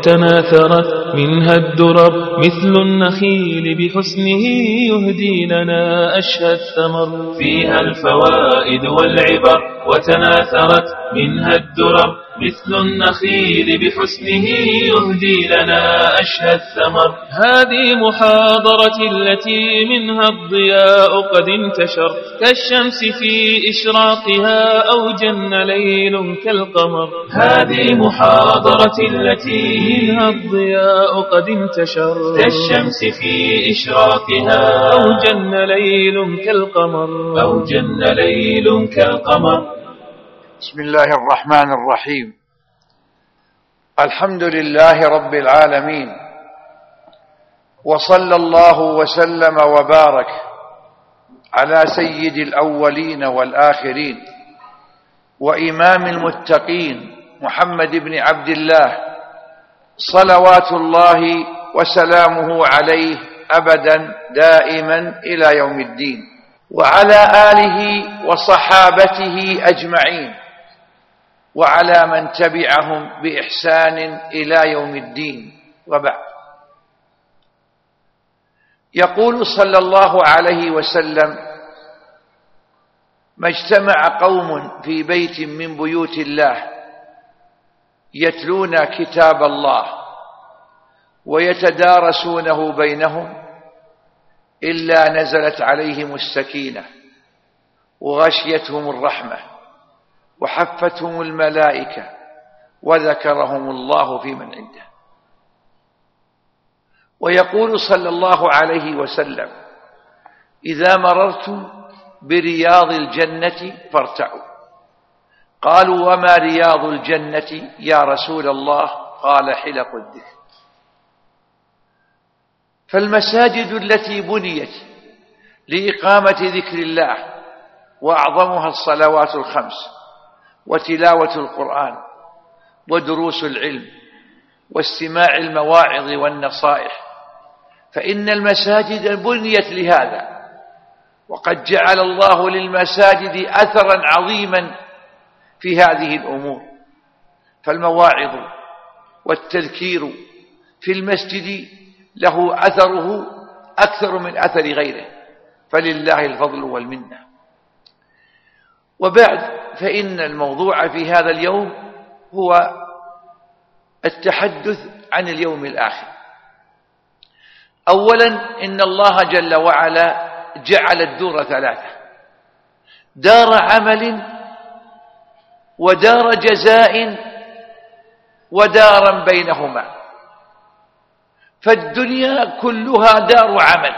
وتناثرت منها الدرر مثل النخيل بحسنه يهدي لنا أشهى الثمر. فيها الفوائد والعبر وتناثرت منها الدرر مثل النخيل بحسنه يهدي لنا أشهى الثمر. هذه محاضرة التي منها الضياء قد انتشر كالشمس في إشراقها أو جن ليل كالقمر. هذه محاضرة التي منها الضياء قد انتشر كالشمس في إشراقها أو جن ليل كالقمر. أو جن ليل كالقمر. بسم الله الرحمن الرحيم. الحمد لله رب العالمين، وصلى الله وسلم وبارك على سيد الأولين والآخرين وإمام المتقين محمد بن عبد الله صلوات الله وسلامه عليه أبدا دائما إلى يوم الدين، وعلى آله وصحابته أجمعين، وعلى من تبعهم بإحسان إلى يوم الدين، وبعد. يقول صلى الله عليه وسلم: ما اجتمع قوم في بيت من بيوت الله يتلون كتاب الله ويتدارسونه بينهم إلا نزلت عليهم السكينة وغشيتهم الرحمة وحفتهم الملائكة وذكرهم الله في من عنده. ويقول صلى الله عليه وسلم: إذا مررتم برياض الجنة فارتعوا. قالوا: وما رياض الجنة يا رسول الله؟ قال: حلق الذكر. فالمساجد التي بنيت لإقامة ذكر الله وأعظمها الصلوات الخمس وتلاوة القرآن ودروس العلم واستماع المواعظ والنصائح، فإن المساجد بنيت لهذا، وقد جعل الله للمساجد أثرا عظيما في هذه الأمور. فالمواعظ والتذكير في المسجد له أثره أكثر من أثر غيره، فلله الفضل والمنة. وبعد، فإن الموضوع في هذا اليوم هو التحدث عن اليوم الآخر. أولا، إن الله جل وعلا جعل الدور ثلاثة: دار عمل ودار جزاء ودارا بينهما. فالدنيا كلها دار عمل،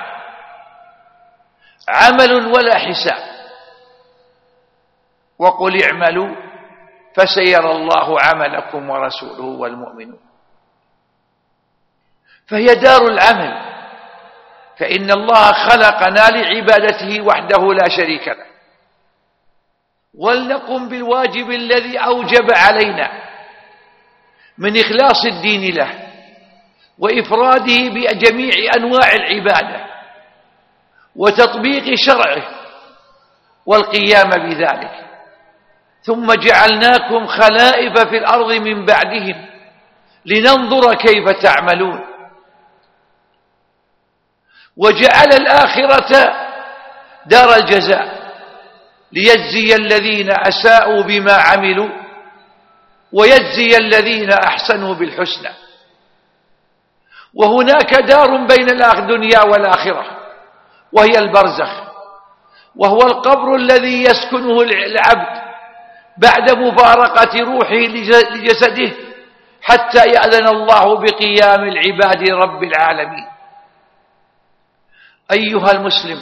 عمل ولا حساب. وقل اعملوا فسيرى الله عملكم ورسوله والمؤمنون. فهي دار العمل، فإن الله خلقنا لعبادته وحده لا شريك له، ولنقم بالواجب الذي أوجب علينا من إخلاص الدين له وإفراده بجميع أنواع العبادة وتطبيق شرعه والقيام بذلك. ثم جعلناكم خلائف في الأرض من بعدهم لننظر كيف تعملون. وجعل الآخرة دار الجزاء ليجزي الذين أساءوا بما عملوا ويجزي الذين أحسنوا بالحسنى. وهناك دار بين الدنيا والآخرة وهي البرزخ، وهو القبر الذي يسكنه العبد بعد مفارقة روحه لجسده حتى يأذن الله بقيام العباد رب العالمين. أيها المسلم،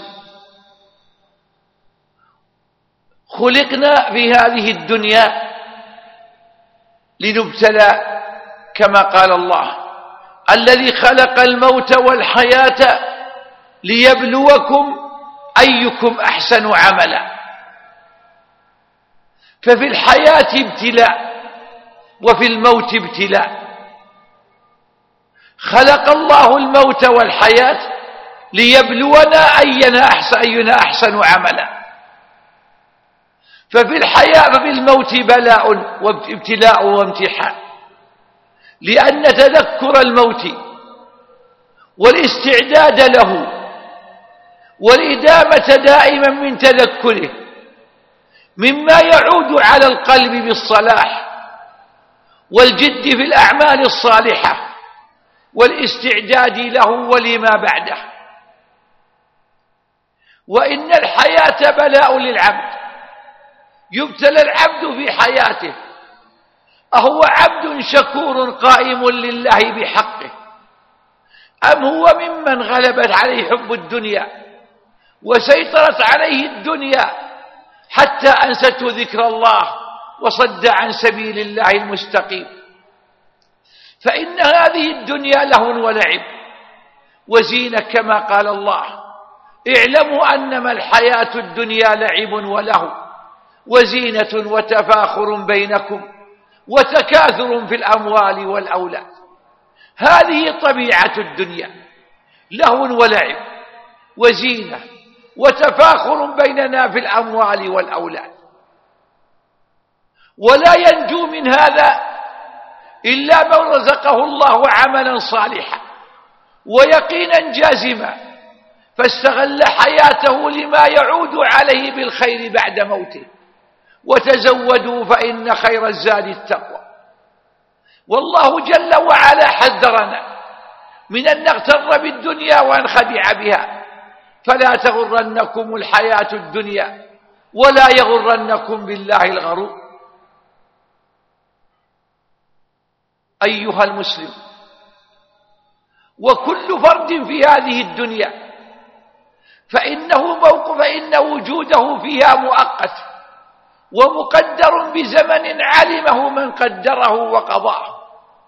خلقنا في هذه الدنيا لنبتلى، كما قال الله: الذي خلق الموت والحياة ليبلوكم أيكم أحسن عملا. ففي الحياة ابتلاء وفي الموت ابتلاء. خلق الله الموت والحياة ليبلونا أينا أحسن عملا. ففي الحياة ففي الموت بلاء وابتلاء وامتحان، لأن تذكر الموت والاستعداد له والإدامة دائما من تذكره مما يعود على القلب بالصلاح والجد في الأعمال الصالحة والاستعداد له ولما بعده. وإن الحياة بلاء للعبد، يبتلى العبد في حياته، أهو عبد شكور قائم لله بحقه، أم هو ممن غلبت عليه حب الدنيا وسيطرت عليه الدنيا حتى أنسته ذكر الله وصد عن سبيل الله المستقيم؟ فإن هذه الدنيا لهو ولعب وزينة، كما قال الله: اعلموا أنما الحياة الدنيا لعب ولهو وزينة وتفاخر بينكم وتكاثر في الأموال والأولاد. هذه طبيعة الدنيا، لهو ولعب وزينة وتفاخر بيننا في الأموال والأولاد. ولا ينجو من هذا إلا من رزقه الله عملا صالحا ويقينا جازما، فاستغل حياته لما يعود عليه بالخير بعد موته. وتزودوا فإن خير الزاد التقوى. والله جل وعلا حذرنا من أن نغتر بالدنيا ونخدع بها، فلا تغرنكم الحياة الدنيا ولا يغرنكم بالله الغرور. أيها المسلم، وكل فرد في هذه الدنيا فإن وجوده فيها مؤقت ومقدر بزمن علمه من قدره وقضاه.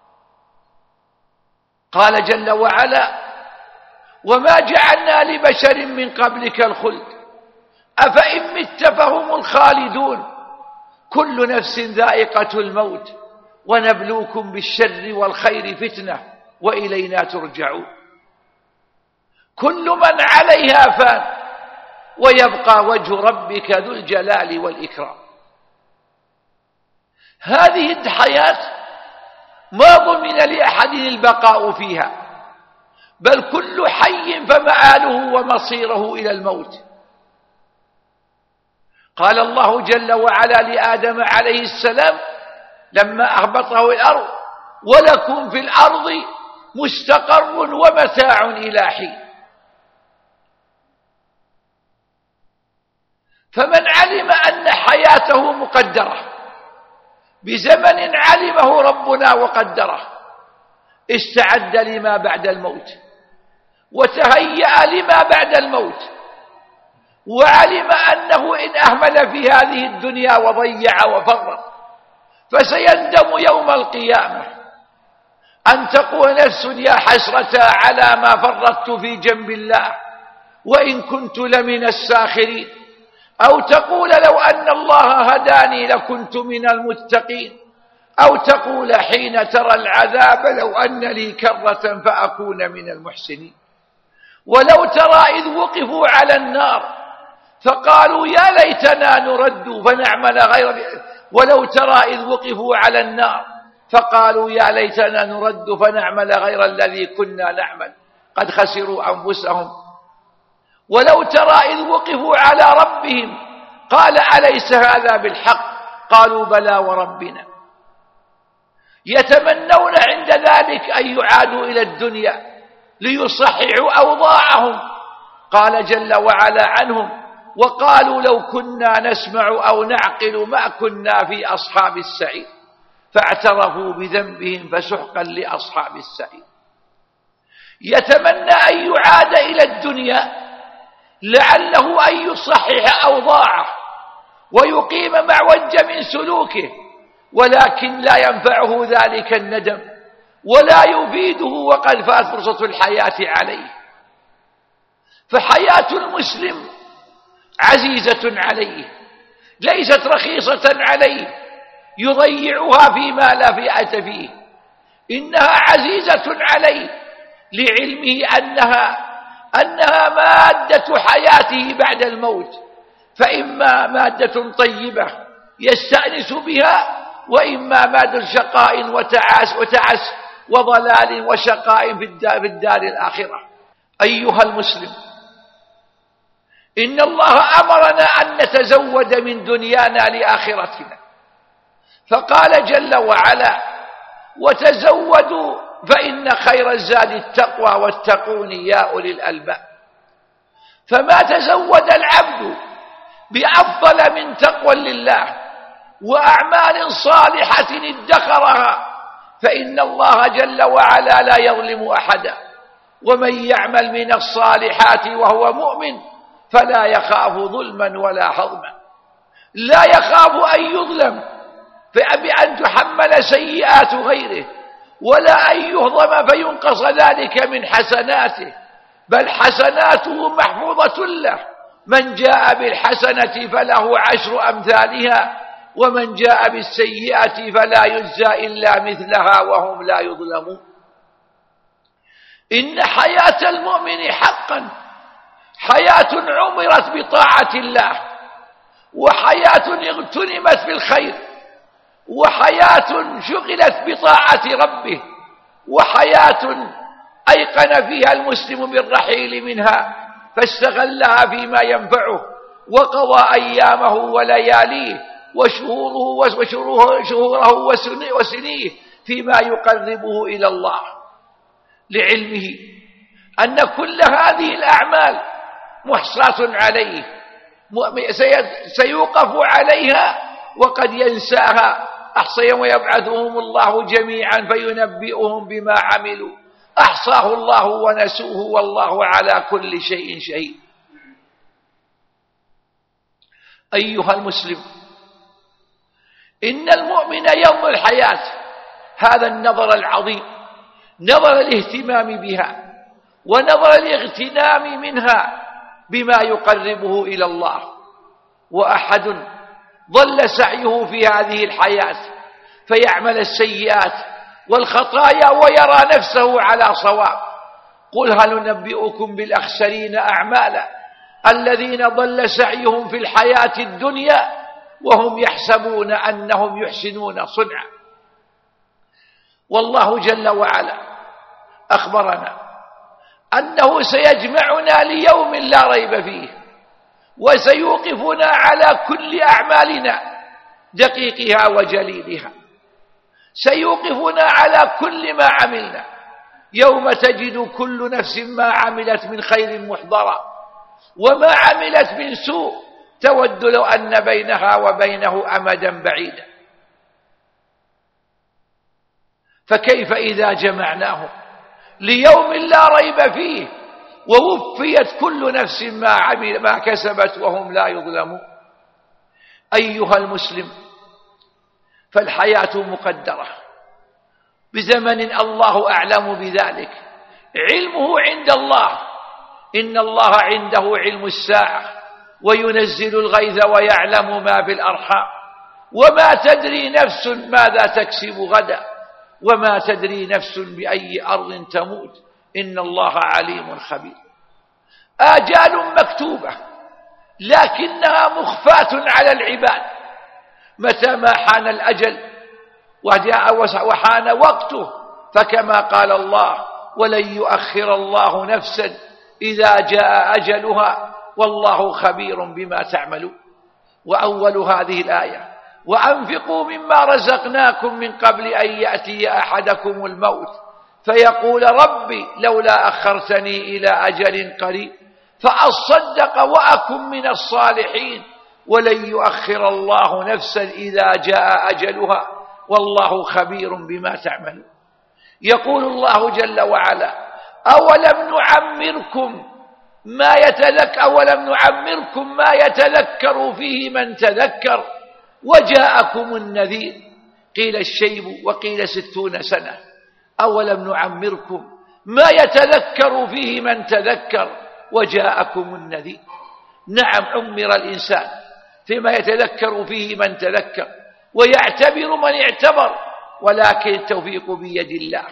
قال جل وعلا: وما جعلنا لبشر من قبلك الخلد أفإن مت فهم الخالدون كل نفس ذائقة الموت ونبلوكم بالشر والخير فتنة وإلينا ترجعون. كل من عليها فان ويبقى وجه ربك ذو الجلال والإكرام. هذه الحياة ما ضمن لأحد البقاء فيها، بل كل حي فمآله ومصيره إلى الموت. قال الله جل وعلا لآدم عليه السلام لما أهبطه الأرض: ولكم في الأرض مستقر ومتاع إلى حين. فمن علم أن حياته مقدرة بزمن علمه ربنا وقدره استعد لما بعد الموت وتهيأ لما بعد الموت، وعلم أنه إن أهمل في هذه الدنيا وضيع وفرط فسيندم يوم القيامة أن تقول نفس: يا حسرة على ما فرطت في جنب الله وإن كنت لمن الساخرين. أو تقول: لو أن الله هداني لكنت من المتقين. أو تقول حين ترى العذاب: لو أن لي كرة فأكون من المحسنين. ولو ترى إذ وقفوا على النار فقالوا: يا ليتنا نرد فنعمل غير. ولو ترى إذ وقفوا على النار فقالوا: يا ليتنا نرد فنعمل غير الذي كنا نعمل قد خسروا أنفسهم. ولو ترى إذ وقفوا على ربهم قال: أليس هذا بالحق؟ قالوا: بلى وربنا. يتمنون عند ذلك أن يعادوا إلى الدنيا ليصححوا أوضاعهم. قال جل وعلا عنهم: وقالوا لو كنا نسمع أو نعقل ما كنا في أصحاب السعير فاعترفوا بذنبهم فسحقا لأصحاب السعير. يتمنى أن يعاد إلى الدنيا لعله أن يصحح أوضاعه ويقيم معوج من سلوكه، ولكن لا ينفعه ذلك الندم ولا يفيده وقد فات فرصة الحياة عليه. فحياة المسلم عزيزة عليه، ليست رخيصة عليه يضيعها فيما لا فئة فيه، إنها عزيزة عليه لعلمه أنها مادة حياته بعد الموت، فإما مادة طيبة يستأنس بها، وإما مادة شقاء وتعس وضلال وشقاء في الدار الآخرة. أيها المسلم، إن الله أمرنا أن نتزود من دنيانا لآخرتنا، فقال جل وعلا: وتزودوا فإن خير الزاد التقوى واتقون يا أولي الألباب. فما تزود العبد بأفضل من تقوى لله وأعمال صالحة ادخرها فإن الله جل وعلا لا يظلم أحدا، ومن يعمل من الصالحات وهو مؤمن فلا يخاف ظلما ولا حظما. لا يخاف أن يظلم بأن تحمل سيئات غيره، ولا أن يهضم فينقص ذلك من حسناته، بل حسناته محفوظة له. من جاء بالحسنة فله 10 أمثالها، ومن جاء بالسيئة فلا يجزى إلا مثلها وهم لا يظلمون. إن حياة المؤمن حقا حياة عمرت بطاعة الله، وحياة اغتنمت بالخير، وحياة شغلت بطاعة ربه، وحياة أيقن فيها المسلم بالرحيل منها فاستغلها فيما ينفعه، وقضى أيامه ولياليه وشهوره وسنيه فيما يقربه إلى الله، لعلمه أن كل هذه الأعمال محصاة عليه، سيوقف عليها وقد ينساها. أحصى يوم يبعثهم الله جميعا فينبئهم بما عملوا، أحصاه الله ونسوه والله على كل شيء شهيد. أيها المسلم، إن المؤمن ينظر الحياة هذا النظر العظيم، نظر الاهتمام بها ونظر الاغتنام منها بما يقربه إلى الله. وأحد ضل سعيه في هذه الحياة فيعمل السيئات والخطايا ويرى نفسه على صواب. قل هل ننبئكم بالأخسرين أعمالا الذين ضل سعيهم في الحياة الدنيا وهم يحسبون أنهم يحسنون صنعا. والله جل وعلا أخبرنا أنه سيجمعنا ليوم لا ريب فيه، وسيوقفنا على كل أعمالنا دقيقها وجليلها، سيوقفنا على كل ما عملنا، يوم تجد كل نفس ما عملت من خير محضرا وما عملت من سوء تود لو أن بينها وبينه أمدا بعيدا. فكيف إذا جمعناهم ليوم لا ريب فيه ووفيت كل نفس ما كسبت وهم لا يظلمون. أيها المسلم، فالحياة مقدرة بزمن الله أعلم بذلك، علمه عند الله، إن الله عنده علم الساعة وينزل الغيث ويعلم ما في الأرحام، وما تدري نفس ماذا تكسب غدا، وما تدري نفس بأي أرض تموت، إن الله عليم خبير. آجال مكتوبة لكنها مخفاة على العباد، متى ما حان الأجل وحان وقته، فكما قال الله: ولن يؤخر الله نفسا إذا جاء أجلها والله خبير بما تعملون. وأول هذه الآية: وأنفقوا مما رزقناكم من قبل أن يأتي أحدكم الموت فيقول ربي لولا أخرتني إلى أجل قريب فأصدق وأكن من الصالحين ولن يؤخر الله نفسا إذا جاء أجلها والله خبير بما تعملون. يقول الله جل وعلا: أولم نعمركم ما يتذكر فيه من تذكر وجاءكم النذير، قيل الشيب وقيل 60 سنة. أولم نعمركم ما يتذكر فيه من تذكر وجاءكم النذير. نعم، عمر الإنسان فيما يتذكر فيه من تذكر ويعتبر من اعتبر، ولكن التوفيق بيد الله.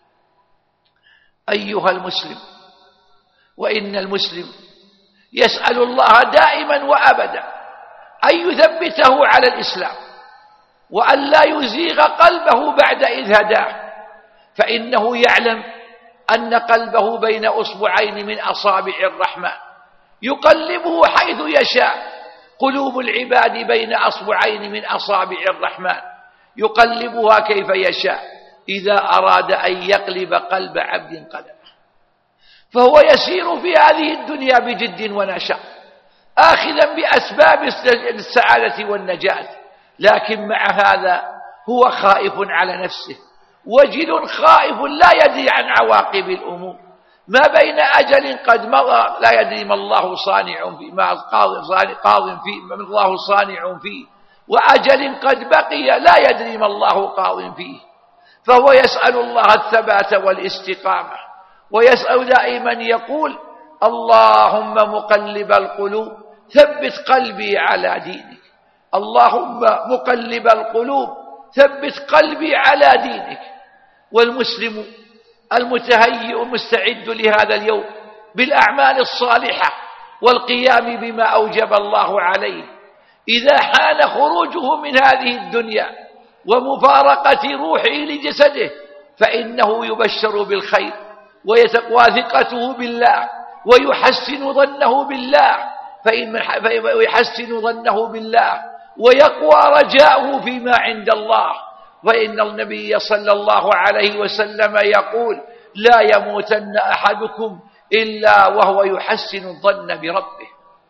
أيها المسلم، وإن المسلم يسأل الله دائما وأبدا أن يثبته على الإسلام وأن لا يزيغ قلبه بعد إذ هداه، فإنه يعلم أن قلبه بين أصبعين من أصابع الرحمن يقلبه حيث يشاء. قلوب العباد بين أصبعين من أصابع الرحمن يقلبها كيف يشاء إذا أراد أن يقلب قلب عبد قلبه. فهو يسير في هذه الدنيا بجد ونشاط آخذا بأسباب السعادة والنجاة، لكن مع هذا هو خائف على نفسه، وجل خائف لا يدري عن عواقب الأمور، ما بين أجل قد مضى لا يدري ما الله صانع فيه، ما قاض فيه، ما الله صانع فيه، وأجل قد بقي لا يدري ما الله قاض فيه. فهو يسأل الله الثبات والاستقامة، ويسأل دائما يقول: اللهم مقلب القلوب ثبت قلبي على دينك، اللهم مقلب القلوب ثبت قلبي على دينك. والمسلم المتهيئ المستعد لهذا اليوم بالأعمال الصالحة والقيام بما أوجب الله عليه، إذا حان خروجه من هذه الدنيا ومفارقة روحه لجسده فإنه يبشر بالخير، ويتقوى ثقته بالله، ويحسن ظنه بالله، ويحسن ظنه بالله ويقوى رجاؤه فيما عند الله. وإن النبي صلى الله عليه وسلم يقول: لا يموتن أحدكم إلا وهو يحسن الظن بربه.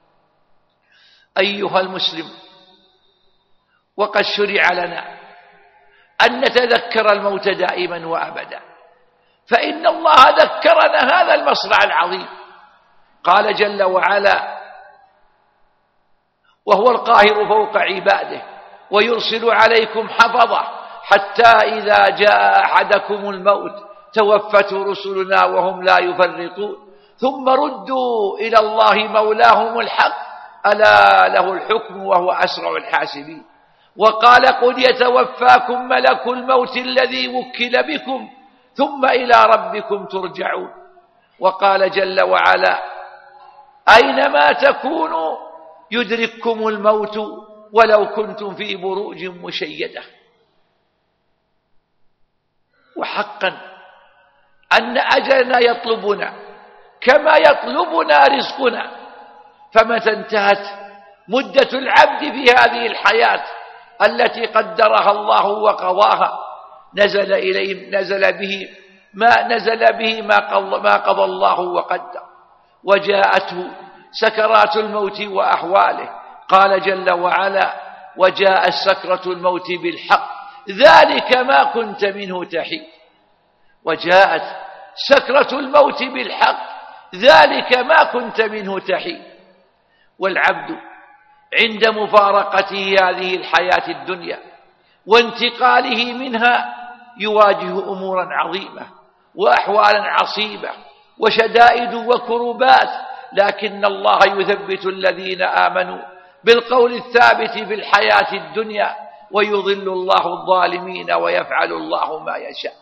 أيها المسلم، وقد شرع لنا أن نتذكر الموت دائما وأبدا، فإن الله ذكرنا هذا المصرع العظيم. قال جل وعلا: وهو القاهر فوق عباده ويرسل عليكم حفظة حتى إذا جاء أحدكم الموت توفته رسلنا وهم لا يفرطون ثم ردوا إلى الله مولاهم الحق ألا له الحكم وهو أسرع الحاسبين. وقال: قل يتوفاكم ملك الموت الذي وكل بكم ثم إلى ربكم ترجعون. وقال جل وعلا: أينما تكونوا يدرككم الموت ولو كنتم في بروج مشيدة. وحقا أن أجلنا يطلبنا كما يطلبنا رزقنا، فمتى انتهت مدة العبد في هذه الحياة التي قدرها الله وقضاها نزل به ما قضى الله وقدر، وجاءته سكرات الموت وأحواله. قال جل وعلا: وجاءت سكرة الموت بالحق ذلك ما كنت منه تحيد. وجاءت سكرة الموت بالحق ذلك ما كنت منه تحيد. والعبد عند مفارقته هذه الحياة الدنيا وانتقاله منها يواجه أمورا عظيمة وأحوالا عصيبة وشدائد وكربات، لكن الله يثبت الذين آمنوا بالقول الثابت في الحياة الدنيا ويضل الله الظالمين ويفعل الله ما يشاء.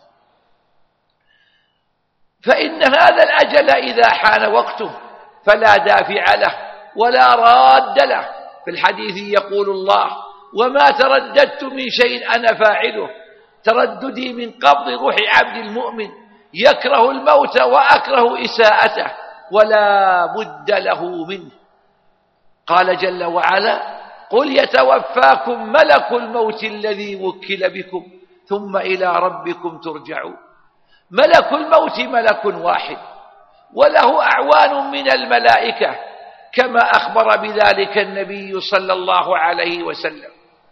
فإن هذا الأجل إذا حان وقته فلا دافع له ولا راد له. في الحديث يقول الله: وما ترددت من شيء أنا فاعله. ترددي من قبض روح عبد المؤمن يكره الموت وأكره إساءته ولا بد له منه. قال جل وعلا: قل يتوفاكم ملك الموت الذي وكل بكم ثم إلى ربكم ترجعون. ملك الموت ملك واحد وله أعوان من الملائكة كما أخبر بذلك النبي صلى الله عليه وسلم.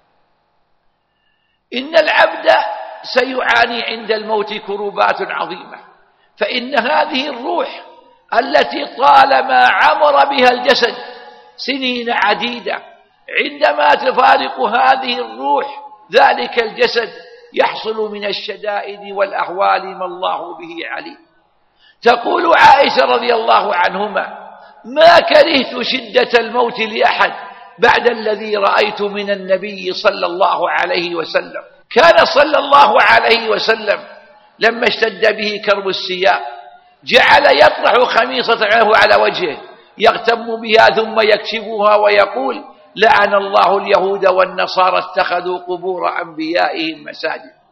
إن العبد سيعاني عند الموت كربات عظيمة، فإن هذه الروح التي طالما عمر بها الجسد سنين عديدة عندما تفارق هذه الروح ذلك الجسد يحصل من الشدائد والأحوال ما الله به عليم. تقول عائشة رضي الله عنهما: ما كرهت شدة الموت لأحد بعد الذي رأيت من النبي صلى الله عليه وسلم. كان صلى الله عليه وسلم لما اشتد به كرب السياق جعل يطرح خميصة له على وجهه يغتم بها ثم يكشفها ويقول: لعن الله اليهود والنصارى اتخذوا قبور أنبيائهم مساجد.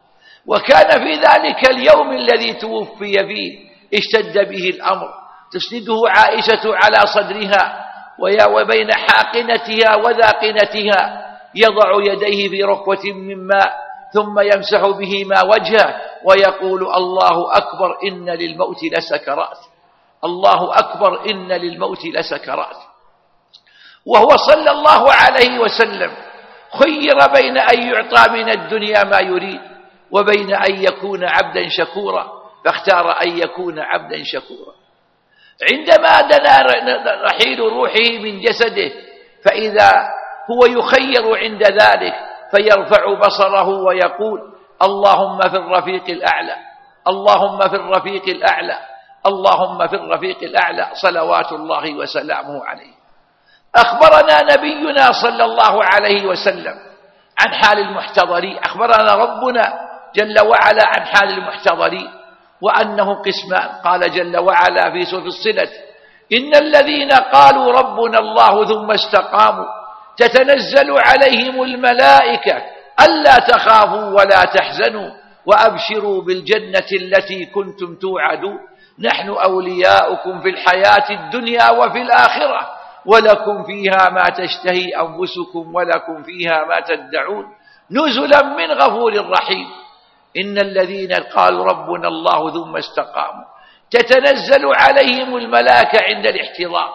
وكان في ذلك اليوم الذي توفي فيه اشتد به الأمر، تسنده عائشة على صدرها وبين حاقنتها وذاقنتها، يضع يديه في ركوة من ماء ثم يمسح بهما وجهه ويقول: الله أكبر إن للموت لسكرات، الله أكبر إن للموت لسكرات. وهو صلى الله عليه وسلم خير بين أن يعطى من الدنيا ما يريد وبين أن يكون عبدا شكورا، فاختار أن يكون عبدا شكورا. عندما دنا رحيل روحه من جسده فإذا هو يخير عند ذلك، فيرفع بصره ويقول: اللهم في الرفيق الأعلى، اللهم في الرفيق الأعلى، اللهم في الرفيق الأعلى، صلوات الله وسلامه عليه. أخبرنا نبينا صلى الله عليه وسلم عن حال المحتضرين، أخبرنا ربنا جل وعلا عن حال المحتضرين وأنه قسمان. قال جل وعلا في سورة الصلة: إن الذين قالوا ربنا الله ثم استقاموا تتنزل عليهم الملائكة ألا تخافوا ولا تحزنوا وأبشروا بالجنة التي كنتم توعدون نحن أولياؤكم في الحياة الدنيا وفي الآخرة ولكم فيها ما تشتهي أنفسكم ولكم فيها ما تدعون نزلا من غفور رحيم. إن الذين قالوا ربنا الله ثم استقاموا تتنزل عليهم الملائكة عند الاحتضار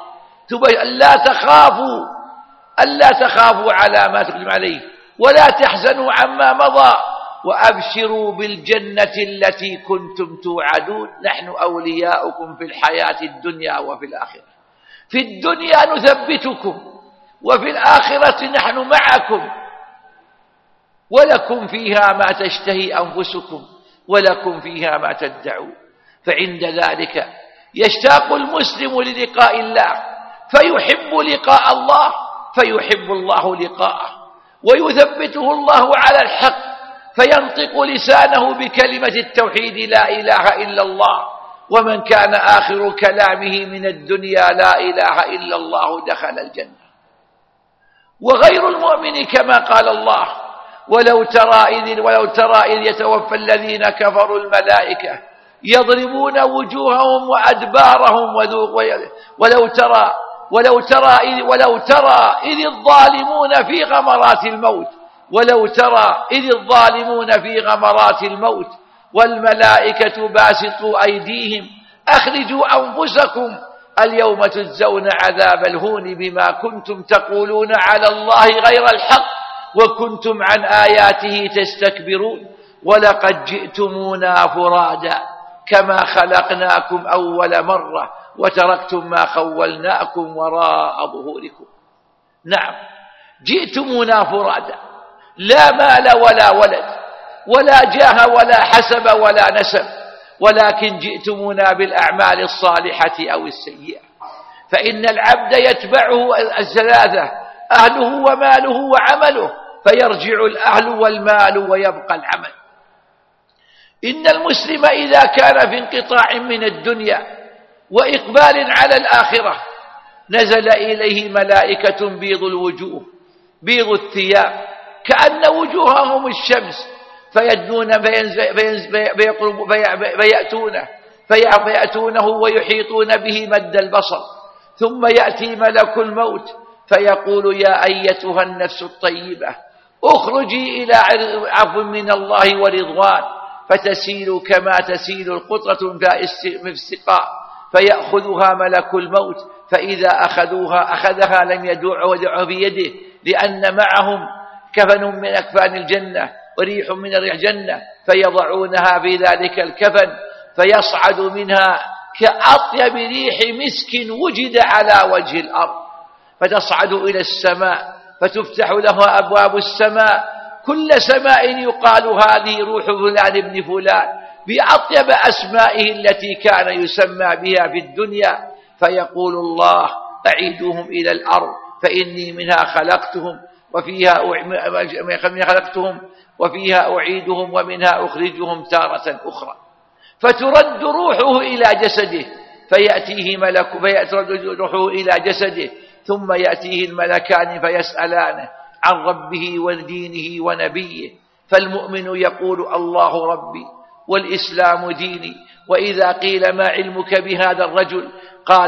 ألا تخافوا على ما تقدم عليه ولا تحزنوا عما مضى وأبشروا بالجنة التي كنتم توعدون نحن أولياؤكم في الحياة الدنيا وفي الآخرة. في الدنيا نثبتكم وفي الآخرة نحن معكم ولكم فيها ما تشتهي أنفسكم ولكم فيها ما تدعون. فعند ذلك يشتاق المسلم للقاء الله فيحب لقاء الله فيحب الله لقاءه ويثبته الله على الحق فينطق لسانه بكلمة التوحيد لا إله إلا الله. ومن كان آخر كلامه من الدنيا لا إله إلا الله دخل الجنة. وغير المؤمن كما قال الله: ولو ترى إذ يتوفى الذين كفروا الملائكة يضربون وجوههم وأدبارهم ولو ترى إذ الظالمون في غمرات الموت الموت والملائكة باسطوا أيديهم أخرجوا أنفسكم اليوم تجزون عذاب الهون بما كنتم تقولون على الله غير الحق وكنتم عن آياته تستكبرون ولقد جئتمونا فرادا كما خلقناكم أول مرة وتركتم ما خولناكم وراء ظهوركم. نعم، جئتمونا فرادا، لا مال ولا ولد ولا جاه ولا حسب ولا نسب، ولكن جئتمونا بالأعمال الصالحة أو السيئة. فإن العبد يتبعه الثلاثة: أهله وماله وعمله، فيرجع الأهل والمال ويبقى العمل. إن المسلم إذا كان في انقطاع من الدنيا وإقبال على الآخرة نزل إليه ملائكة بيض الوجوه بيض الثياب كأن وجوههم الشمس فيأتونه ويحيطون به مد البصر، ثم يأتي ملك الموت فيقول: يا أيتها النفس الطيبة اخرجي إلى عفو من الله ورضوان، فتسيل كما تسيل القطرة في السقاء، فيأخذها ملك الموت، فإذا أخذها لم يدعها بيده، لأن معهم كفن من أكفان الجنة وريح من ريح الجنة، فيضعونها في ذلك الكفن فيصعد منها كأطيب ريح مسك وجد على وجه الأرض، فتصعد إلى السماء فتفتح لها أبواب السماء، كل سماء يقال هذه روح فلان ابن فلان بأطيب أسمائه التي كان يسمى بها في الدنيا، فيقول الله: أعيدوهم إلى الأرض فإني منها خلقتهم وفيها أعيدهم ومنها أخرجهم تارة أخرى. فترد روحه إلى جسده فيأتي روحه إلى جسده ثم يأتيه الملكان فيسألانه عن ربه ودينه ونبيه، فالمؤمن يقول الله ربي والإسلام ديني، وإذا قيل ما علمك بهذا الرجل قال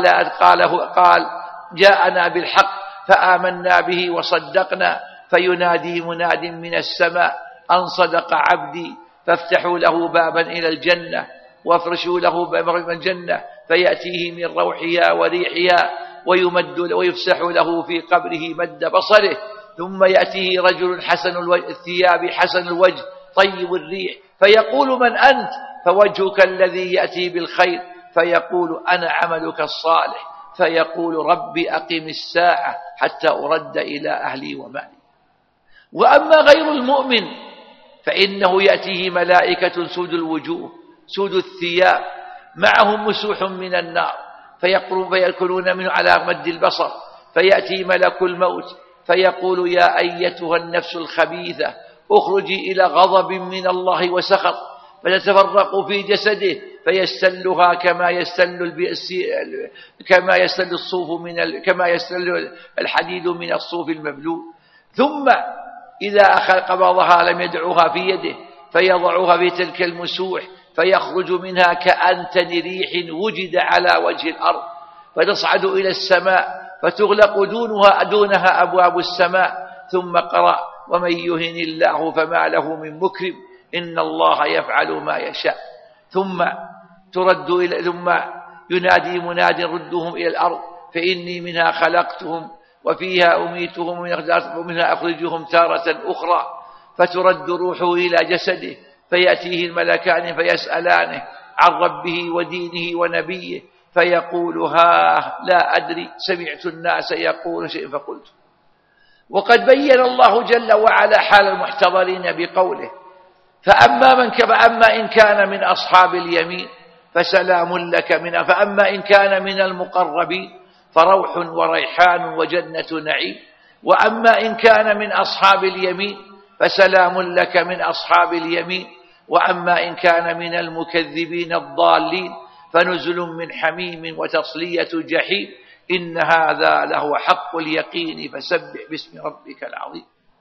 جاءنا بالحق فآمنا به وصدقنا، فينادي مناد من السماء أن صدق عبدي فافتحوا له بابا إلى الجنة وافرشوا له بابا من الجنة فيأتيه من روحها وريحها ويفسح له في قبره مد بصره، ثم يأتيه رجل حسن الثياب حسن الوجه طيب الريح فيقول من أنت؟ فوجهك الذي يأتي بالخير، فيقول أنا عملك الصالح، فيقول ربي أقم الساعة حتى أرد إلى أهلي ومالي. وأما غير المؤمن فإنه يأتيه ملائكة سود الوجوه سود الثياب معهم مسوح من النار فيأكلون منه على مد البصر، فيأتي ملك الموت فيقول يا أيتها النفس الخبيثة اخرجي إلى غضب من الله وسخط، فتتفرق في جسده فيستلها كما يستل الحديد من الصوف المبلول، ثم إذا قبضها لم يدعها في يده فيضعها في تلك المسوح فيخرج منها كأنتن ريح وجد على وجه الأرض، فتصعد إلى السماء فتغلق دونها أبواب السماء. ثم قرأ ومن يهن الله فما له من مكرم إن الله يفعل ما يشاء. ثم ينادي مناد ردهم إلى الأرض فإني منها خلقتهم وفيها أميتهم ومنها أخرجهم تارة أخرى، فترد روحه إلى جسده فيأتيه الملكان فيسألانه عن ربه ودينه ونبيه، فيقول لا أدري سمعت الناس يقول شيء فقلت. وقد بين الله جل وعلا حال المحتضرين بقوله فأما إن كان من أصحاب اليمين فسلام لك فأما إن كان من المقربين فروح وريحان وجنة نعيم، وأما إن كان من أصحاب اليمين فسلام لك من أصحاب اليمين، وأما إن كان من المكذبين الضالين فنزل من حميم وتصلية جحيم، إن هذا لهو حق اليقين فسبح باسم ربك العظيم.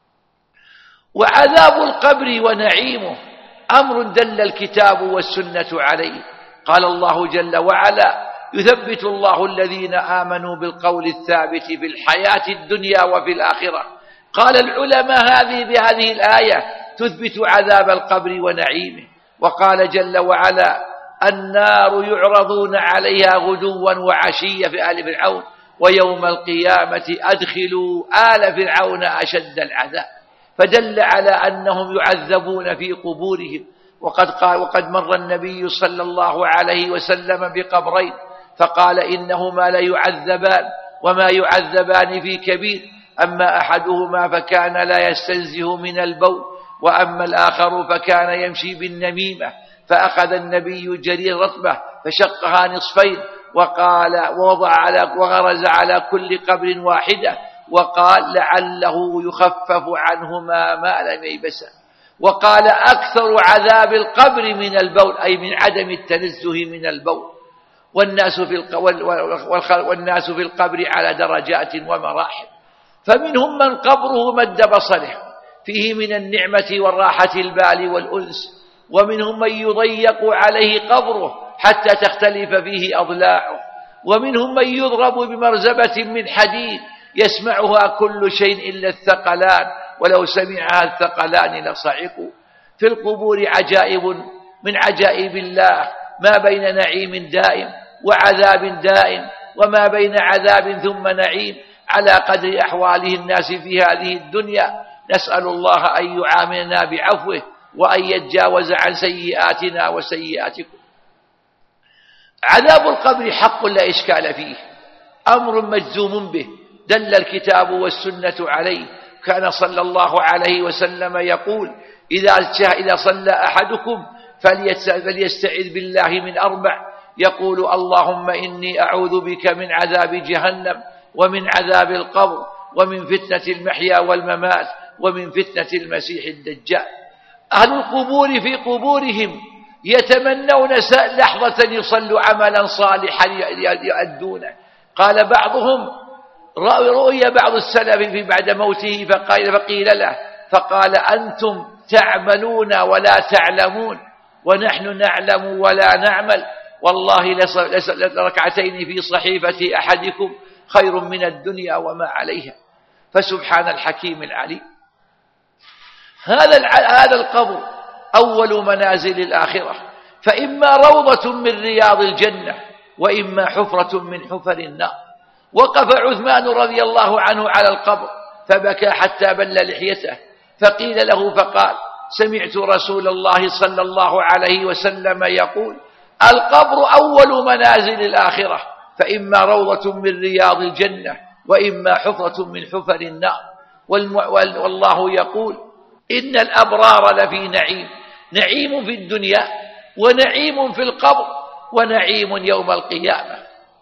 وعذاب القبر ونعيمه أمر دل الكتاب والسنة عليه. قال الله جل وعلا يثبت الله الذين آمنوا بالقول الثابت في الحياة الدنيا وفي الآخرة. قال العلماء بهذه الآية تثبت عذاب القبر ونعيمه. وقال جل وعلا النار يعرضون عليها غدوا وعشيا في آل فرعون ويوم القيامة أدخلوا آل فرعون أشد العذاب، فدل على أنهم يعذبون في قبورهم. وقد مر النبي صلى الله عليه وسلم بقبرين فقال إنهما ليعذبان وما يعذبان في كبير، أما أحدهما فكان لا يستنزه من البول، وأما الآخر فكان يمشي بالنميمة، فأخذ النبي جرير رطبة فشقها نصفين وغرز على كل قبر واحدة وقال لعله يخفف عنهما ما لم ييبسا. وقال أكثر عذاب القبر من البول، أي من عدم التنزه من البول. والناس في القبر على درجات ومراحل، فمنهم من قبره مد بصره فيه من النعمة والراحة البال والأنس، ومنهم من يضيق عليه قبره حتى تختلف فيه أضلاعه، ومنهم من يضرب بمرزبة من حديد يسمعها كل شيء إلا الثقلان، ولو سمعها الثقلان لصعقوا. في القبور عجائب من عجائب الله، ما بين نعيم دائم وعذاب دائم، وما بين عذاب ثم نعيم على قدر أحواله الناس في هذه الدنيا. نسأل الله أن يعاملنا بعفوه وأن يتجاوز عن سيئاتنا وسيئاتكم. عذاب القبر حق لا إشكال فيه، أمر مجزوم به، دل الكتاب والسنة عليه. كان صلى الله عليه وسلم يقول إذا صلى أحدكم فليستعذ بالله من 4، يقول اللهم إني أعوذ بك من عذاب جهنم ومن عذاب القبر ومن فتنة المحيا والممات ومن فتنة المسيح الدجال. أهل القبور في قبورهم يتمنون لحظة يصلوا عملا صالحا يؤدونه. قال بعضهم رؤي بعض السلف بعد موته فقيل له فقال أنتم تعملون ولا تعلمون ونحن نعلم ولا نعمل، والله لركعتين في صحيفة أحدكم خير من الدنيا وما عليها. فسبحان الحكيم العليم. هذا القبر أول منازل الآخرة، فإما روضة من رياض الجنة وإما حفرة من حفر النار. وقف عثمان رضي الله عنه على القبر فبكى حتى بل لحيته، فقيل له فقال: سمعت رسول الله صلى الله عليه وسلم يقول: القبر أول منازل الآخرة، فإما روضة من رياض الجنة وإما حفرة من حفر النار. والله يقول: إن الأبرار لفي نعيم، نعيم في الدنيا ونعيم في القبر ونعيم يوم القيامة.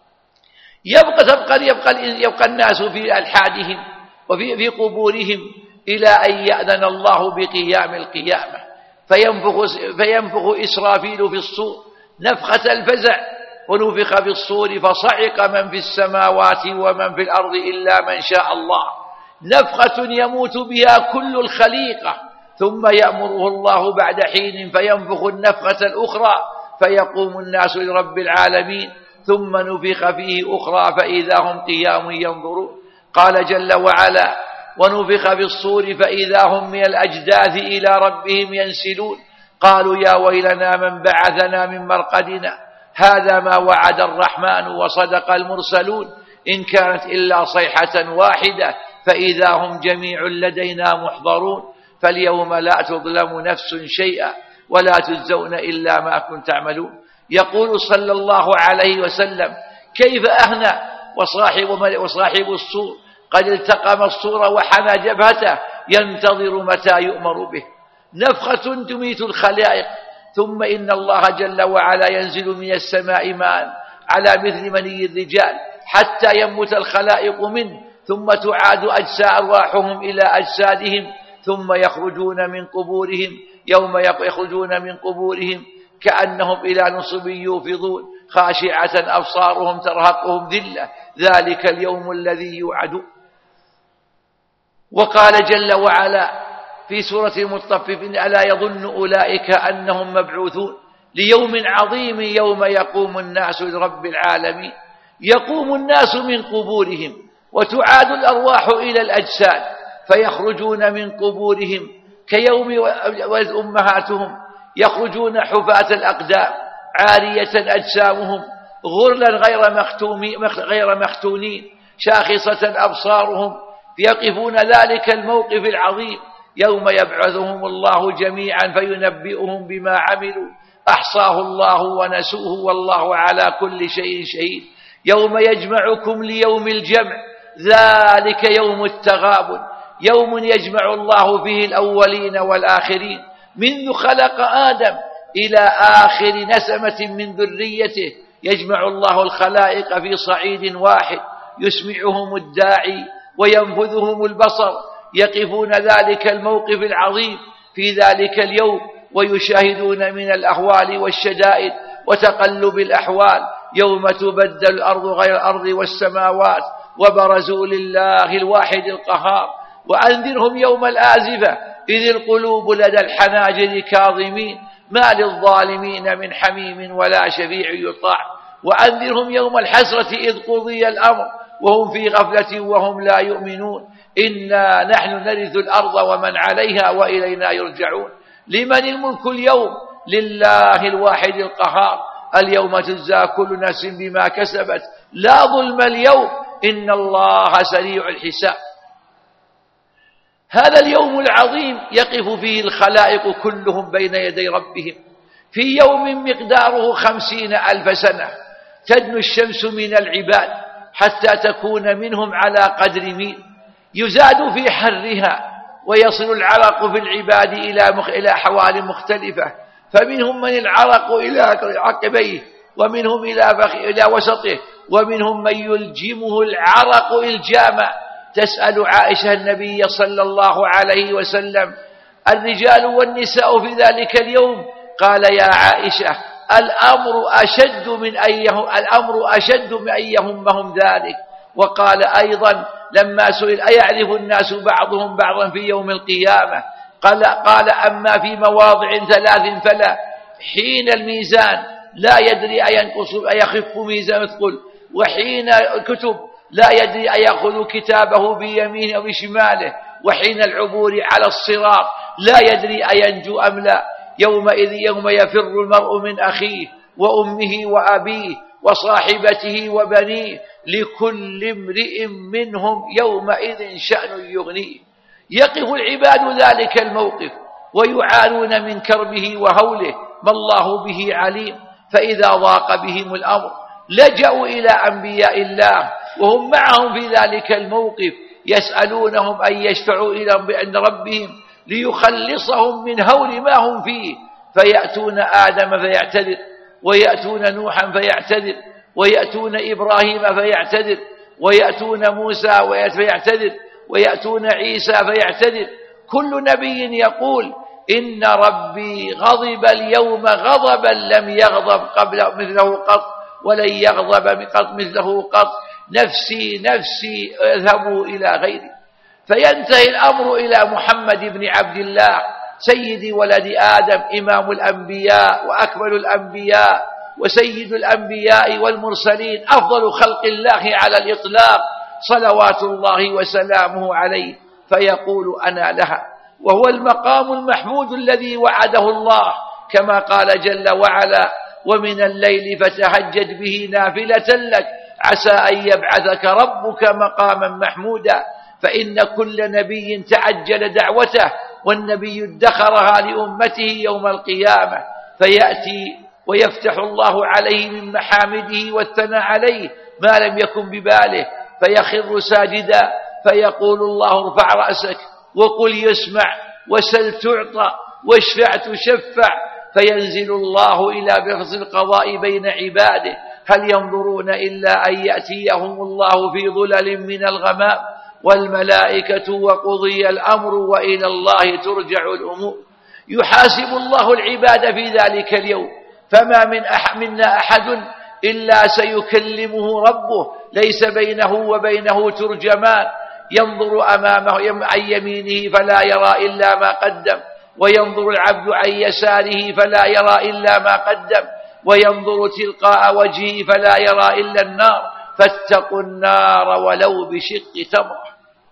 يبقى الناس في ألحادهم وفي قبورهم إلى أن يأذن الله بقيام القيامة، فينفخ إسرافيل في الصور نفخة الفزع، ونفخ في الصور فصعق من في السماوات ومن في الأرض إلا من شاء الله، نفخة يموت بها كل الخليقة، ثم يأمره الله بعد حين فينفخ النفخة الأخرى فيقوم الناس لرب العالمين، ثم نفخ فيه أخرى فإذا هم قيام ينظرون. قال جل وعلا: ونفخ في الصور فإذا هم من الأجداث إلى ربهم ينسلون، قالوا يا ويلنا من بعثنا من مرقدنا، هذا ما وعد الرحمن وصدق المرسلون، إن كانت إلا صيحة واحدة فإذا هم جميع لدينا محضرون، فاليوم لا تظلم نفس شيئا ولا تجزون إلا ما كنتم تعملون. يقول صلى الله عليه وسلم: كيف أهنى وصاحب الصور قد التقم الصور وحنى جبهته ينتظر متى يؤمر به، نفخة تميت الخلائق، ثم إن الله جل وعلا ينزل من السماء ماء على مثل مني الرجال حتى يموت الخلائق منه، ثم تعاد أرواحهم إلى أجسادهم، ثم يخرجون من قبورهم يوم يخرجون من قبورهم كأنهم إلى نصب يوفضون، خاشعة أبصارهم ترهقهم ذلة، ذلك اليوم الذي يوعدون. وقال جل وعلا في سورة المطففين: ألا يظن أولئك أنهم مبعوثون ليوم عظيم يوم يقوم الناس لرب العالمين. يقوم الناس من قبورهم وتعاد الأرواح إلى الأجساد، فيخرجون من قبورهم كيوم ولد أمهاتهم، يخرجون حفاة الأقدام عارية أجسامهم غرلا غير مختونين، شاخصة أبصارهم، يقفون ذلك الموقف العظيم يوم يبعثهم الله جميعا فينبئهم بما عملوا، أحصاه الله ونسوه والله على كل شيء شهيد. يوم يجمعكم ليوم الجمع، ذلك يوم التغابن، يوم يجمع الله فيه الأولين والآخرين، منذ خلق آدم إلى آخر نسمة من ذريته، يجمع الله الخلائق في صعيد واحد، يسمعهم الداعي وينفذهم البصر، يقفون ذلك الموقف العظيم في ذلك اليوم ويشاهدون من الأهوال والشدائد وتقلب الأحوال، يوم تبدل الأرض غير الأرض والسماوات وبرزوا لله الواحد القهار. وأنذرهم يوم الآزفة إذ القلوب لدى الحناجر كاظمين، ما للظالمين من حميم ولا شفيع يطاع. وأنذرهم يوم الحسرة إذ قضي الأمر وهم في غفلة وهم لا يؤمنون، إنا نحن نرث الأرض ومن عليها وإلينا يرجعون. لمن الملك اليوم؟ لله الواحد القهار. اليوم تجزى كل نفس بما كسبت لا ظلم اليوم، إن الله سريع الحساب. هذا اليوم العظيم يقف فيه الخلائق كلهم بين يدي ربهم في يوم مقداره 50,000 سنة، تدنو الشمس من العباد حتى تكون منهم على قدر ميل، يزاد في حرها ويصل العرق في العباد إلى حوال مختلفة، فمنهم من العرق إلى عقبيه، ومنهم إلى وسطه، ومنهم من يلجمه العرق إلجاما. تسأل عائشة النبي صلى الله عليه وسلم: الرجال والنساء في ذلك اليوم؟ قال: يا عائشة الأمر أشد من أن يهمهم ذلك. وقال أيضا لما سئل: أيعرف الناس بعضهم بعضا في يوم القيامة؟ قال أما في مواضع 3 فلا: حين الميزان لا يدري أينقص أيخف ميزان يثقل، وحين الكتب لا يدري أيأخذ كتابه بيمينه أو بشماله، وحين العبور على الصراط لا يدري أينجو أم لا. يوم يفر المرء من أخيه وأمه وأبيه وصاحبته وبنيه، لكل امرئ منهم يومئذ شأن يغنيه. يقف العباد ذلك الموقف ويعانون من كربه وهوله، ما الله به عليم. فإذا ضاق بهم الأمر لجأوا إلى أنبياء الله وهم معهم في ذلك الموقف، يسألونهم أن يشفعوا عند ربهم ليخلصهم من هول ما هم فيه، فيأتون آدم فيعتذر، ويأتون نوحا فيعتذر، ويأتون إبراهيم فيعتذر، ويأتون موسى فيعتذر، ويأتون عيسى فيعتذر. كل نبي يقول: إن ربي غضب اليوم غضبا لم يغضب قبل مثله قط ولن يغضب قط مثله قط، نفسي نفسي اذهبوا إلى غيري. فينتهي الأمر إلى محمد بن عبد الله سيد ولد آدم، إمام الأنبياء وأكمل الأنبياء وسيد الأنبياء والمرسلين، أفضل خلق الله على الإطلاق، صلوات الله وسلامه عليه، فيقول: أنا لها. وهو المقام المحمود الذي وعده الله، كما قال جل وعلا: ومن الليل فتهجد به نافلة لك عسى أن يبعثك ربك مقاما محمودا. فإن كل نبي تعجل دعوته، والنبي ادخرها لأمته يوم القيامة، فيأتي ويفتح الله عليه من محامده والثناء عليه ما لم يكن بباله، فيخر ساجدا، فيقول الله: ارفع رأسك وقل يسمع، وسل تعطى، واشفع تشفع. فينزل الله إلى بفصل القضاء بين عباده، هل ينظرون إلا أن يأتيهم الله في ظلل من الغمام والملائكة وقضي الأمر وإلى الله ترجع الأمور. يحاسب الله العباد في ذلك اليوم، فما منا أحد إلا سيكلمه ربه، ليس بينه وبينه ترجمان. ينظر أمامه عن يمينه فلا يرى إلا ما قدم، وينظر العبد عن يساره فلا يرى إلا ما قدم، وينظر تلقاء وجهه فلا يرى إلا النار، فاتقوا النار ولو بشق تمرة.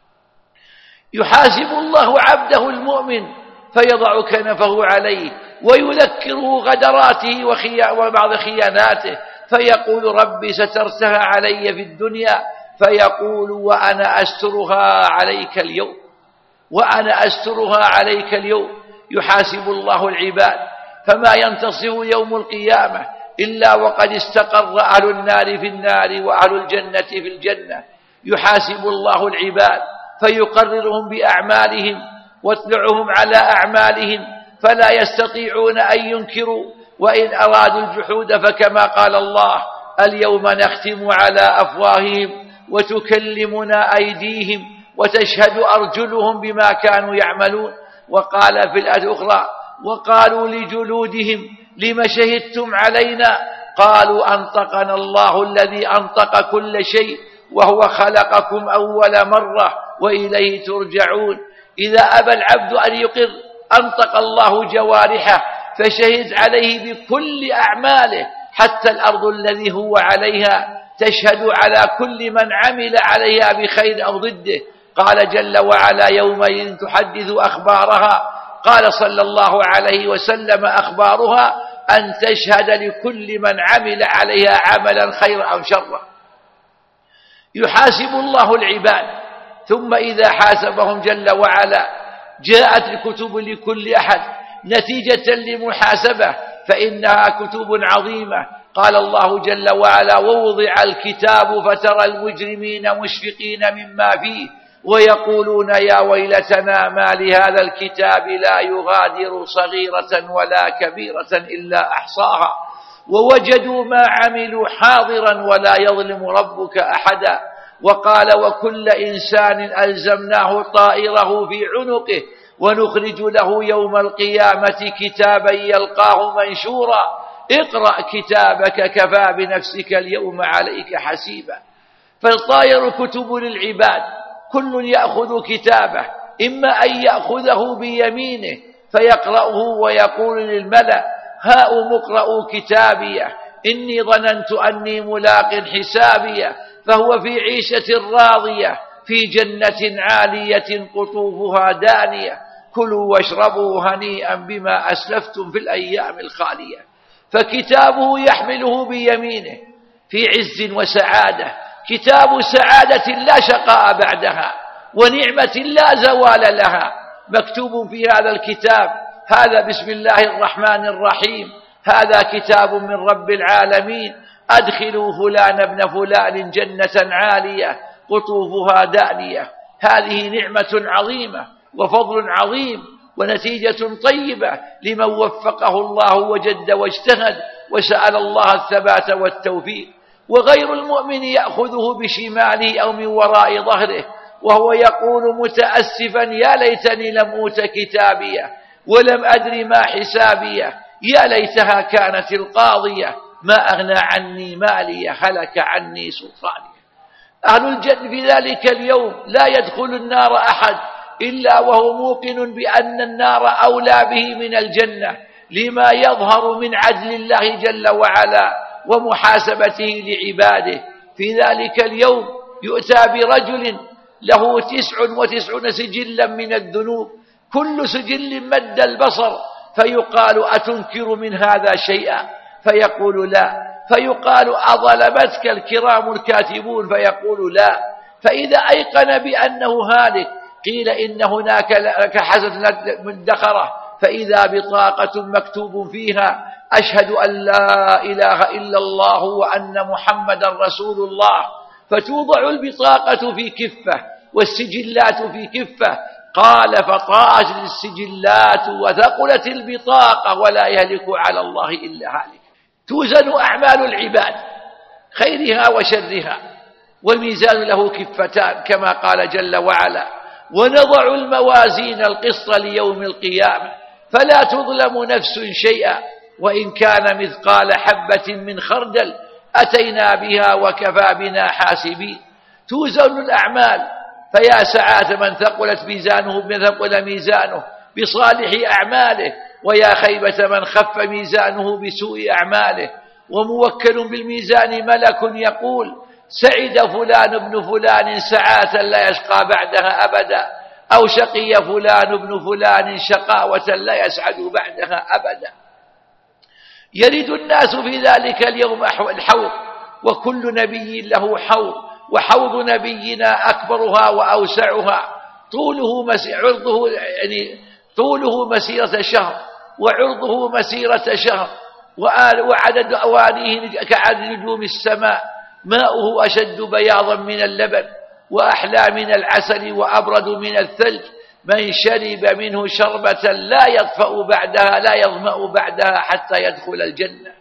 يحاسب الله عبده المؤمن فيضع كنفه عليه ويذكره غدراته وبعض خياناته، فيقول: ربي سترتها علي في الدنيا، فيقول: وأنا أسترها عليك اليوم، وأنا أسترها عليك اليوم. يحاسب الله العباد، فما ينتصف يوم القيامة إلا وقد استقر أهل النار في النار وأهل الجنة في الجنة. يحاسب الله العباد فيقررهم بأعمالهم ويطلعهم على أعمالهم، فلا يستطيعون أن ينكروا، وإن أرادوا الجحود فكما قال الله: اليوم نختم على أفواههم وتكلمنا أيديهم وتشهد أرجلهم بما كانوا يعملون. وقال في الآية الأخرى: وقالوا لجلودهم لم شهدتم علينا؟ قالوا أنطقنا الله الذي أنطق كل شيء وهو خلقكم أول مرة وإليه ترجعون. إذا أبى العبد أن يقر أنطق الله جوارحه فشهد عليه بكل أعماله، حتى الأرض الذي هو عليها تشهد على كل من عمل عليها بخير أو ضده. قال جل وعلا: يومئذ تحدث أخبارها. قال صلى الله عليه وسلم: أخبارها أن تشهد لكل من عمل عليها عملا خيرا أو شرا. يحاسب الله العباد، ثم إذا حاسبهم جل وعلا جاءت الكتب لكل أحد نتيجة لمحاسبة، فإنها كتب عظيمة. قال الله جل وعلا: ووضع الكتاب فترى المجرمين مشفقين مما فيه ويقولون يا ويلتنا ما لهذا الكتاب لا يغادر صغيرة ولا كبيرة إلا أحصاها ووجدوا ما عملوا حاضرا ولا يظلم ربك أحدا. وقال: وكل إنسان ألزمناه طائره في عنقه ونخرج له يوم القيامة كتابا يلقاه منشورا اقرأ كتابك كفى بنفسك اليوم عليك حسيبا. فالطائر كتب للعباد، كل يأخذ كتابه، إما أن يأخذه بيمينه فيقرأه ويقول للملأ هاؤم اقرءوا كتابيه إني ظننت أني ملاق حسابيه فهو في عيشة راضية في جنة عالية قطوفها دانية كلوا واشربوا هنيئا بما أسلفتم في الأيام الخالية. فكتابه يحمله بيمينه في عز وسعادة، كتاب سعادة لا شقاء بعدها ونعمة لا زوال لها. مكتوب في هذا الكتاب هذا بسم الله الرحمن الرحيم هذا كتاب من رب العالمين أدخلوا فلان ابن فلان جنة عالية قطوفها دانية. هذه نعمة عظيمة وفضل عظيم ونتيجة طيبة لمن وفقه الله وجد واجتهد وسأل الله الثبات والتوفيق. وغير المؤمن يأخذه بشماله أو من وراء ظهره وهو يقول متأسفا يا ليتني لم أوت كتابيه ولم أدر ما حسابيه يا ليتها كانت القاضية ما أغنى عني ماليه هلك عني سلطانيه. أهل الجنة في ذلك اليوم لا يدخل النار أحد إلا وهو موقن بأن النار أولى به من الجنة لما يظهر من عدل الله جل وعلا ومحاسبته لعباده. في ذلك اليوم يؤتى برجل له 99 سجلا من الذنوب كل سجل مد البصر فيقال أتنكر من هذا شيئا فيقول لا فيقال أظلمتك الكرام الكاتبون فيقول لا. فإذا أيقن بأنه هالك قيل إن هناك لك حسنة مدخرة فإذا بطاقة مكتوب فيها أشهد أن لا إله إلا الله وأن محمدا رسول الله فتوضع البطاقة في كفة والسجلات في كفة قال فطاعت السجلات وثقلت البطاقة ولا يهلك على الله إلا هالك. توزن أعمال العباد خيرها وشرها والميزان له كفتان كما قال جل وعلا ونضع الموازين القسط ليوم القيامة فلا تظلم نفس شيئا وإن كان مثقال حبة من خردل أتينا بها وكفى بنا حاسبين. توزن الأعمال فيا سعادة من ثقلت ميزانه من ثقل ميزانه بصالح أعماله ويا خيبة من خف ميزانه بسوء أعماله. وموكل بالميزان ملك يقول سعد فلان ابن فلان سعاة لا يشقى بعدها أبدا أو شقي فلان ابن فلان شقاوة لا يسعد بعدها أبدا. يرد الناس في ذلك اليوم الحوض وكل نبي له حوض وحوض نبينا أكبرها وأوسعها طوله مسيرة شهر وعرضه مسيرة شهر وعدد أوانيه كعدد نجوم السماء ماؤه أشد بياضا من اللبن وأحلى من العسل وأبرد من الثلج من شرب منه شربة لا يطفأ بعدها لا يظمأ بعدها حتى يدخل الجنة.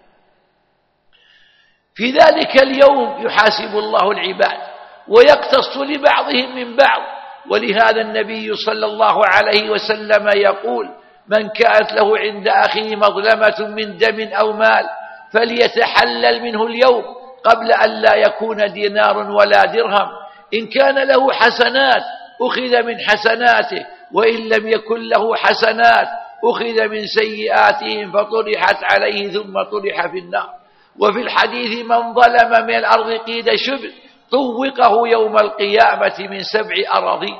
في ذلك اليوم يحاسب الله العباد ويقتص لبعضهم من بعض. ولهذا النبي صلى الله عليه وسلم يقول من كانت له عند أخيه مظلمة من دم أو مال فليتحلل منه اليوم قبل أن لا يكون دينار ولا درهم. إن كان له حسنات أخذ من حسناته وإن لم يكن له حسنات أخذ من سيئاتهم فطرحت عليه ثم طرح في النار. وفي الحديث من ظلم من الأرض قيد شبر طوقه يوم القيامة من 7 أراضين.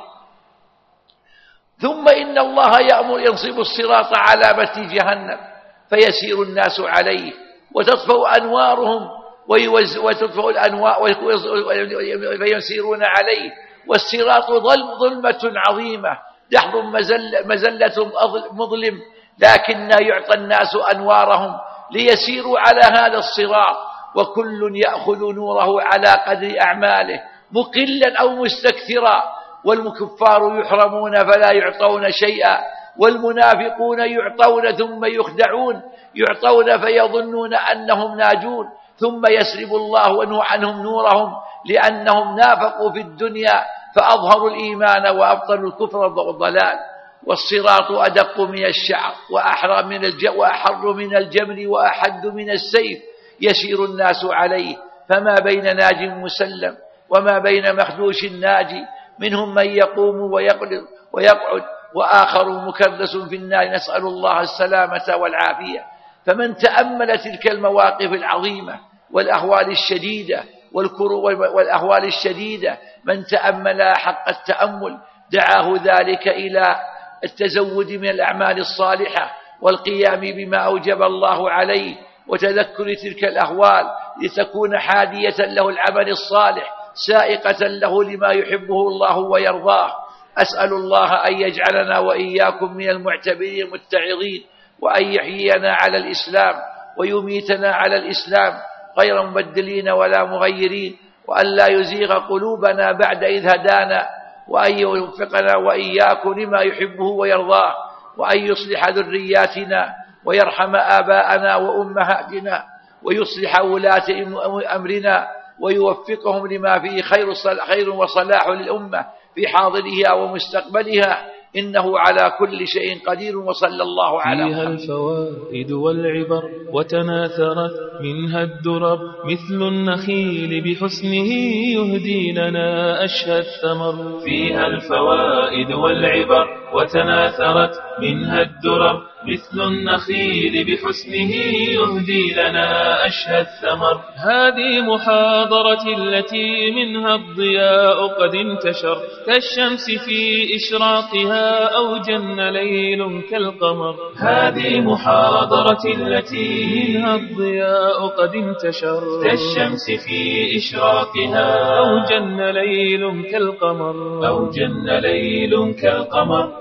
ثم إن الله يأمر ينصب الصراط على متن جهنم فيسير الناس عليه وتطفأ أنوارهم وتطفأ الأنوار فيسيرون عليه والصراط ظلمة عظيمة دحض مزلة مظلم لكن يعطى الناس أنوارهم ليسيروا على هذا الصراط وكل يأخذ نوره على قدر أعماله مقلا أو مستكثرا. والكفار يحرمون فلا يعطون شيئا والمنافقون يعطون ثم يخدعون يعطون فيظنون أنهم ناجون ثم يسلب الله عنهم نورهم لأنهم نافقوا في الدنيا فأظهروا الإيمان وأبطلوا الكفر والضلال. والصراط أدق من الشعر وأحر من الجمر وأحد من السيف يسير الناس عليه فما بين ناج مسلم وما بين مخدوش ناجي منهم من يقوم ويقلد ويقعد، وآخر مكرس في النار، نسأل الله السلامة والعافية. فمن تأمل تلك المواقف العظيمة والأحوال الشديدة من تأمل حق التأمل دعاه ذلك إلى التزود من الأعمال الصالحة والقيام بما أوجب الله عليه وتذكر تلك الأحوال لتكون حادية له العمل الصالح سائقة له لما يحبه الله ويرضاه. أسأل الله أن يجعلنا وإياكم من المعتبرين المتعظين، وأن يحيينا على الإسلام ويميتنا على الإسلام غير مبدلين ولا مغيرين، وأن لا يزيغ قلوبنا بعد إذ هدانا، وأن يوفقنا وإياكم لما يحبه ويرضاه، وأن يصلح ذرياتنا ويرحم آباءنا وأمهاتنا ويصلح ولاة أمرنا ويوفقهم لما فيه خير وصلاح للأمة في حاضرها ومستقبلها، إنه على كل شيء قدير. وصلى الله على محمد. فيها الفوائد والعبر وتناثرت منها الدرر، مثل النخيل بحسنه يهدي لنا أشهى الثمر. فيها الفوائد والعبر وتناثرت منها الدرر، مثل النخيل بحسنه يهدي لنا أشهى الثمر. هذه محاضرة التي منها الضياء قد انتشر، كالشمس في إشراقها أو جن ليل كالقمر. هذه محاضرة التي منها الضياء قد انتشر، كالشمس في إشراقها أو جن ليل كالقمر.